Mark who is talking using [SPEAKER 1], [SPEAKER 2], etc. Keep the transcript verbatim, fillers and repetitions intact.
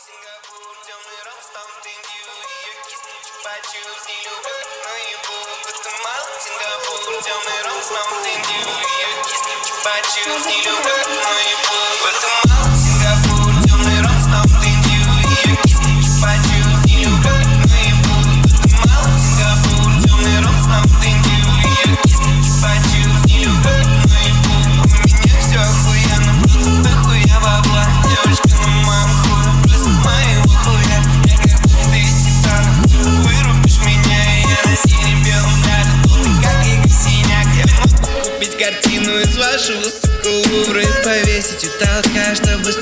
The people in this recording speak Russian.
[SPEAKER 1] Сингапур, темный ром, Стамптин, ее киски чупа-чупс, не люблю наяву, это мало. Сингапур, темный ром, Стамптин, ее киски чупа-чупс, не люблю наяву, это мало. Сингапур, темный ром, Стамптин, ее киски чупа-чупс, не люблю наяву, это мало. Сингапур, темный ром, Стамптин, ее киски чупа-чупс, не люблю наяву. У меня все охуенно, просто дохуя бабла. Девочка на моем хуе, просто моего хуя. Я как будто из титана, вырубишь меня, и я на сине-белом пляже. Ты как Игорь Синяк. Я могу купить картину и свожу, сука, Лувры повесить у толка, чтобы